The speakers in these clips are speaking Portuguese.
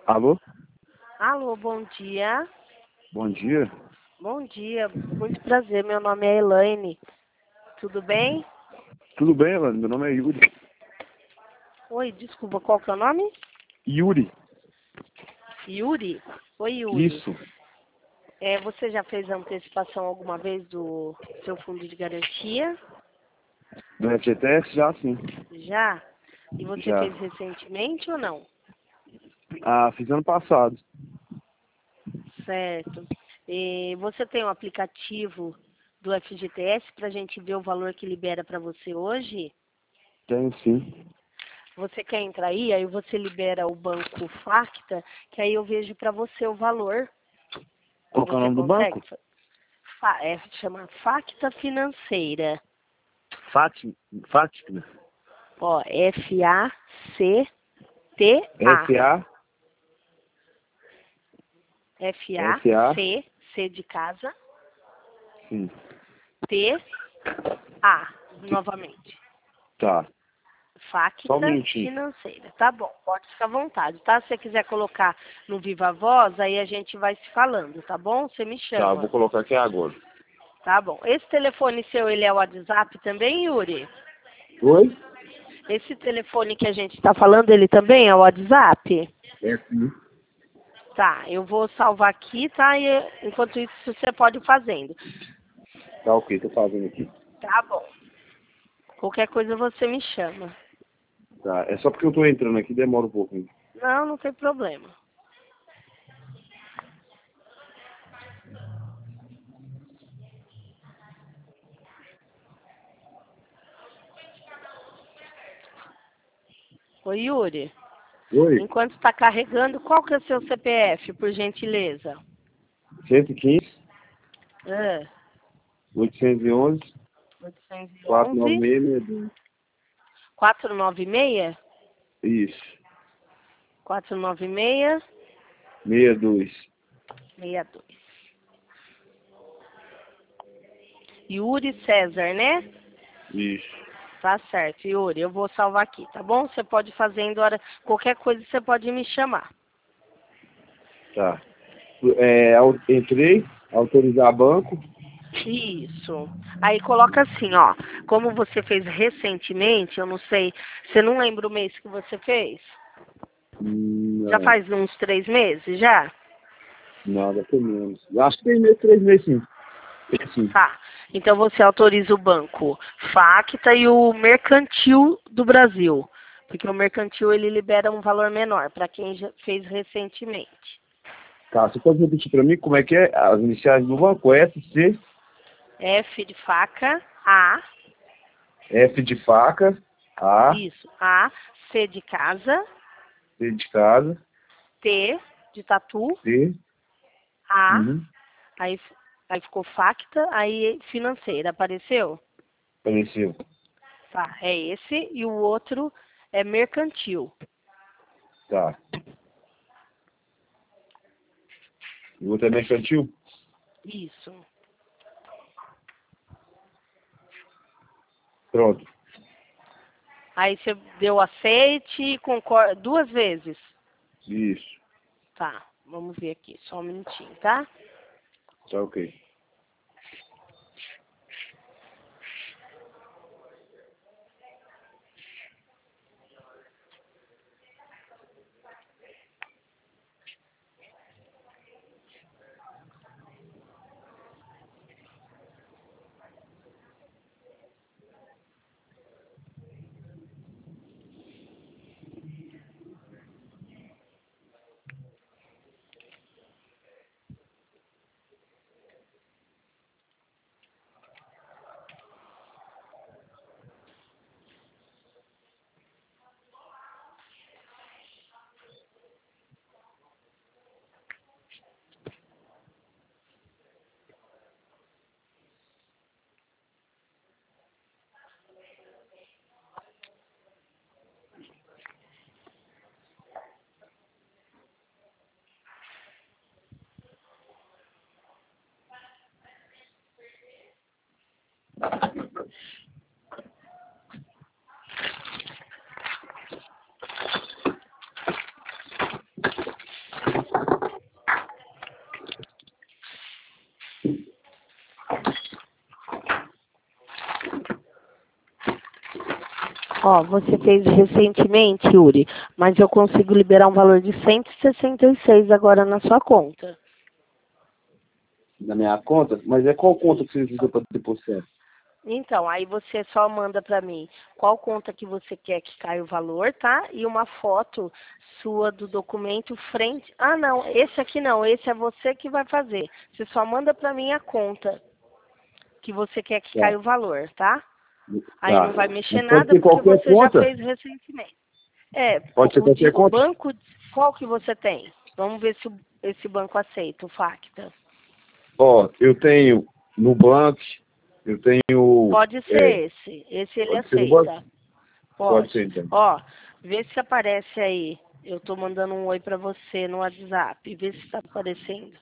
Alô? Alô, bom dia. Bom dia. Bom dia, muito prazer. Meu nome é Elaine. Tudo bem? Tudo bem, Elane? Meu nome é Yuri. Oi, desculpa, qual que é o nome? Yuri. Yuri? Oi, Yuri. Isso. Você já fez antecipação alguma vez do seu fundo de garantia? Do FGTS? Já sim. Já? E você Já. fez recentemente ou não? Ah, fiz ano passado. Certo. E você tem um aplicativo do FGTS para a gente ver o valor que libera para você hoje? Tenho sim. Você quer entrar aí você libera o banco Facta, que aí eu vejo para você o valor. Qual que é o Você nome do consegue? banco? Chama Facta Financeira. Fátima. Ó, F-A-C-T-A. SA. SA. F-A-C, C de casa, Sim. T-A, novamente. Tá. Só um Facta minutinho. Financeira. Tá bom, pode ficar à vontade, tá? Se você quiser colocar no Viva Voz, aí a gente vai se falando, tá bom? Você me Tá, chama. vou colocar aqui agora. Tá bom. Esse telefone seu, ele é o WhatsApp também, Yuri? Oi? Esse telefone que a gente está falando, ele também é o WhatsApp? É sim. Tá, eu vou salvar aqui, tá? E enquanto isso, você pode ir fazendo. Tá ok, tô fazendo aqui. Tá bom. Qualquer coisa você me chama. Tá, é só porque eu tô entrando aqui, demora um pouquinho. Não, não tem problema. Oi, Yuri. Oi? Enquanto está carregando, qual que é o seu CPF, por gentileza? 115, Ah, 811, 811 49662. 496 Isso. 496 62. 62. Yuri César, né? Isso. Tá certo, Yuri. Eu vou salvar aqui, tá bom? Você pode ir fazendo hora. Qualquer coisa você pode me chamar. Tá. Entrei, autorizar banco. Isso. Aí coloca assim, ó. Como você fez recentemente, eu não sei. Você não lembra o mês que você fez? Já Não, faz uns 3 meses, já? nada por menos. Acho que tem meses, 3 meses sim. Tem sim. Tá. Então você autoriza o banco Facta e o Mercantil do Brasil. Porque o Mercantil ele libera um valor menor para quem já fez recentemente. Tá, você pode repetir pra mim como é que é as iniciais do banco? SC, F de faca, A, F de faca, A, isso, A, C de casa, C de casa, T de tatu, T, A, uhum, aí, aí ficou Facta, aí financeira, apareceu? apareceu. Tá, é esse, e o outro é mercantil. Tá. O outro é mercantil? Isso. Pronto. Aí você deu aceite e concorda 2 vezes. Isso. Tá, vamos ver aqui, só um minutinho, tá? Tá ok. Ó, você fez recentemente, Yuri, mas eu consigo liberar um valor de 166 agora na sua conta. Na minha conta? Mas é qual conta que você usa para depositar? Então, aí você só manda pra mim qual conta que você quer que caia o valor, tá? E uma foto sua do documento frente. Ah, não, esse aqui não, esse é você que vai fazer. Você só manda pra mim a conta que você quer que Tá, caia o valor, tá? Aí tá. não vai mexer Mas pode nada ser porque qualquer você já conta? fez recentemente. É, Pode ser qualquer o conta? banco, qual que você tem? Vamos ver se esse banco aceita, o Facta. Ó, eu tenho Nubank, eu tenho... Pode ser esse. Esse ele Pode ser Nubank? aceita. Pode ser, Pode. então. Ó, vê se aparece aí. Eu tô mandando um oi pra você no WhatsApp. Vê se tá aparecendo.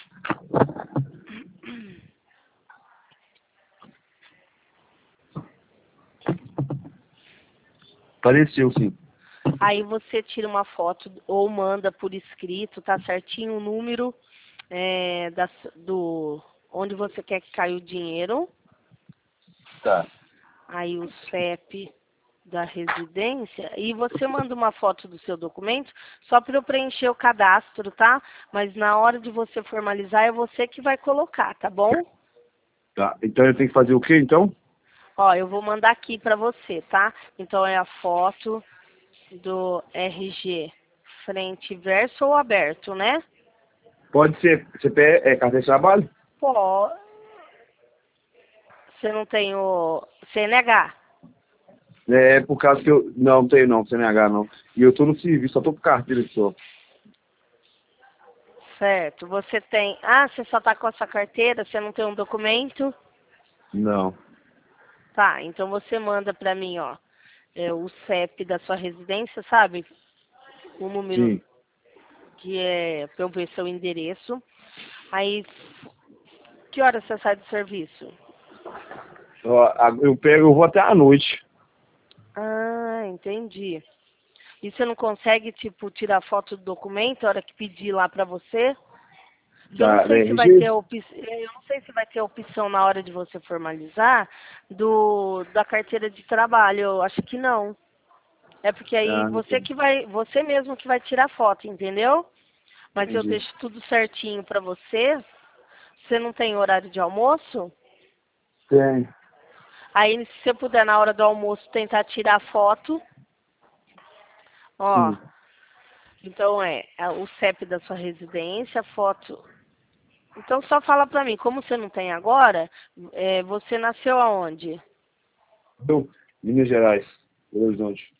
Apareceu, sim. Aí você tira uma foto ou manda por escrito, tá certinho o número do onde você quer que caia o dinheiro. Tá. Aí o CEP da residência e você manda uma foto do seu documento só para eu preencher o cadastro, tá? Mas na hora de você formalizar é você que vai colocar, tá bom? Tá. Então eu tenho que fazer o quê, então? Ó, eu vou mandar aqui para você, tá? Então é a foto do RG frente e verso ou aberto, né? Pode ser CPF, carteira de trabalho? Pô, você não tem o CNH? É, por causa que eu... Não tenho não, CNH não. E eu tô no serviço, só tô com carteira só. Certo. Você tem... Ah, você só tá com a sua carteira, você não tem um documento? Não. Tá, então você manda pra mim, ó, o CEP da sua residência, sabe? O número Sim. que é pra eu ver seu endereço. Aí, que hora você sai do serviço? Ó, eu vou até à noite. Ah, entendi. E você não consegue, tipo, tirar foto do documento a hora que pedir lá pra você? Que eu não Da sei se vai ter RG? eu não sei se vai ter opção na hora de você formalizar da carteira de trabalho. Eu acho que não. É porque aí Ah, você mesmo que vai tirar foto, entendeu? Mas eu entendi. deixo tudo certinho pra você. Você não tem horário de almoço? Tem. Aí se você puder na hora do almoço tentar tirar foto, ó. Sim. Então é o CEP da sua residência, foto. Então só fala pra mim, como você não tem agora, você nasceu aonde? Eu, Minas Gerais, Belo Horizonte.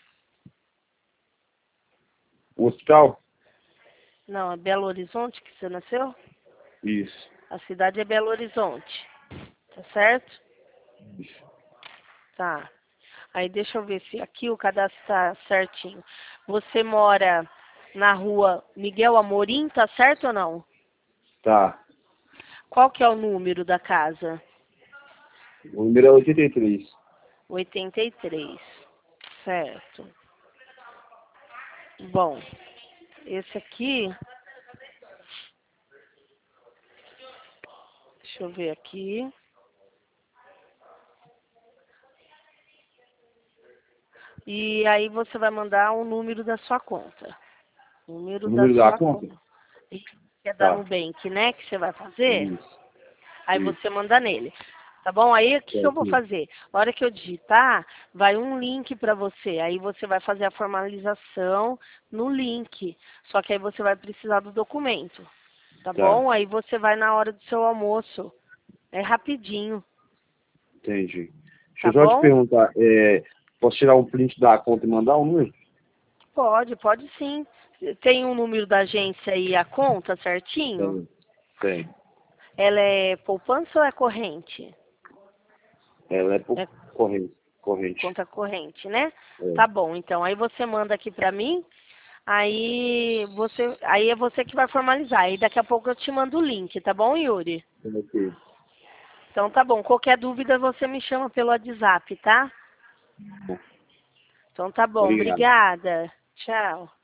O hospital? Não, é Belo Horizonte que você nasceu? Isso. A cidade é Belo Horizonte, tá certo? Isso. Tá. Aí deixa eu ver se aqui o cadastro tá certinho. Você mora na rua Miguel Amorim, tá certo ou não? Tá. Qual que é o número da casa? O número é 83. 83. Certo. Bom, esse aqui, deixa eu ver aqui. E aí você vai mandar o número da sua conta. O Número da número da sua conta? conta. E que é da Tá. Nubank, né? Que você vai fazer. Isso. Aí Isso. você manda nele. Tá bom? Aí o que que eu vou Certo. fazer? A hora que eu digitar, vai um link para você. Aí você vai fazer a formalização no link. Só que aí você vai precisar do documento. Tá Tá. bom? Aí você vai na hora do seu almoço. É rapidinho. Entendi. Deixa Tá eu só te bom? perguntar, posso tirar um print da conta e mandar um número? Pode sim. Tem um número da agência aí, a conta certinho? Tem. Tem. Ela é poupança ou é corrente? Ela é por É corrente. Corrente. conta corrente, né? É. Tá bom, então aí você manda aqui pra mim, aí é você que vai formalizar. Aí daqui a pouco eu te mando o link, tá bom, Yuri? Ok. Então tá bom, qualquer dúvida você me chama pelo WhatsApp, tá? Então tá bom, Obrigado. obrigada. Tchau.